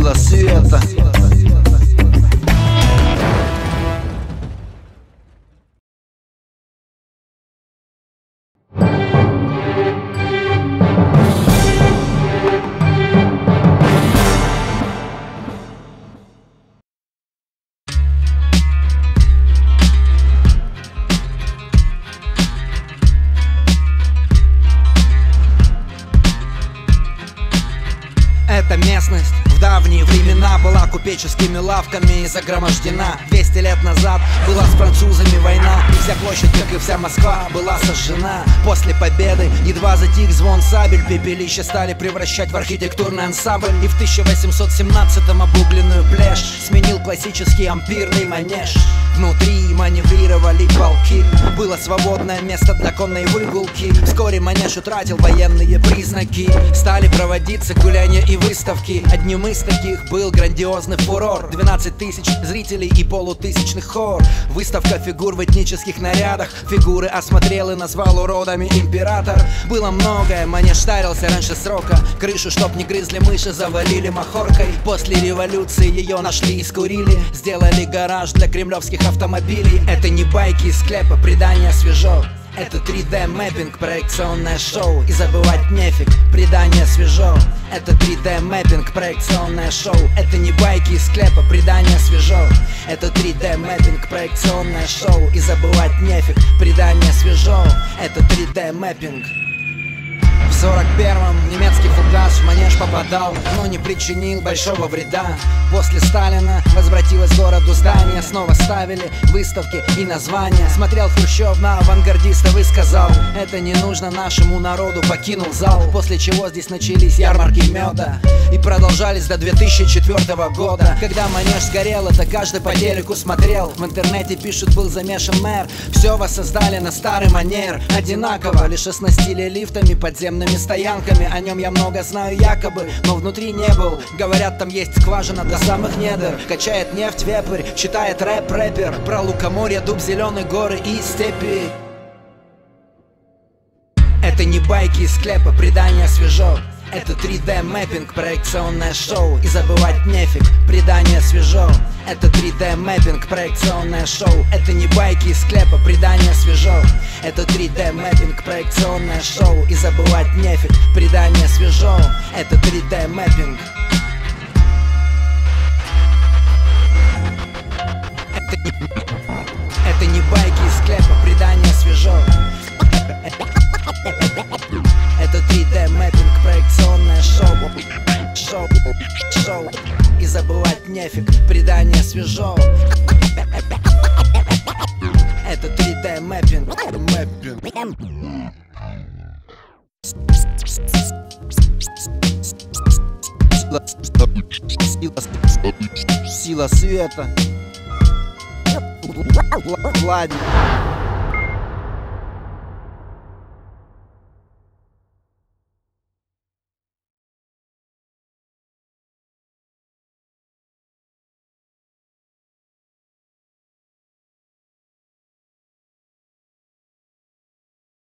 Сила света. Эта местность в давние времена была купеческими лавками загромождена. 200 лет назад была с французами война, и вся площадь, как и вся Москва, была сожжена. После победы едва затих звон сабель, пепелище стали превращать в архитектурный ансамбль. И в 1817-м обугленную плешь сменил классический ампирный манеж. Внутри маневрировали полки, было свободное место для конной выгулки. Вскоре манеж утратил военные признаки, стали проводиться гуляния и выставки. Одним из таких был грандиозный фурор. 12 тысяч зрителей и полутысячный хор. Выставка фигур в этнических нарядах. Фигуры осмотрел и назвал уродами император. Было многое, манеж старился раньше срока. Крышу, чтоб не грызли мыши, завалили махоркой. После революции ее нашли и скурили. Сделали гараж для кремлевских автомобилей. Это не байки из склепа, предание свежо. Это 3D мэппинг, проекционное шоу. И забывать нефиг, предание свежо. Это 3D мэппинг, проекционное шоу. Это не байки из склепа, предание свежо. Это 3D мэппинг, проекционное шоу. И забывать нефиг, предание свежо. Это 3D мэппинг. В 41-м немецкий фугас в манеж попадал, но не причинил большого вреда. После Сталина возвратилось к городу здание, снова ставили выставки и названия. Смотрел Хрущев на авангардистов и сказал: это не нужно нашему народу, покинул зал. После чего здесь начались ярмарки меда и продолжались до 2004 года. Когда манеж сгорел, это каждый по телеку смотрел. В интернете пишут, был замешан мэр. Все воссоздали на старый манер, одинаково, лишь оснастили лифтами, подземными стоянками. О нем я много знаю якобы, но внутри не был. Говорят, там есть скважина до самых недр. Качает нефть вепрь, читает рэп-рэпер про лукоморье, дуб, зеленые горы и степи. Это не байки из склепа, предание свежо. Это 3D мэппинг, проекционное шоу. И забывать нефиг, предание свежо. Это 3D мэппинг, проекционное шоу. Это не байки из склепа, предание свежо. Это 3D мэппинг, проекционное шоу. И забывать нефиг, предание свежо. Это 3D мэппинг. Это не байки из склепа, предание свежо. Это 3D мэппинг, проекционное шоу. Шоу. И забывать нефиг, предание свежо. Это 3D мэппинг. Сила света. Владимир.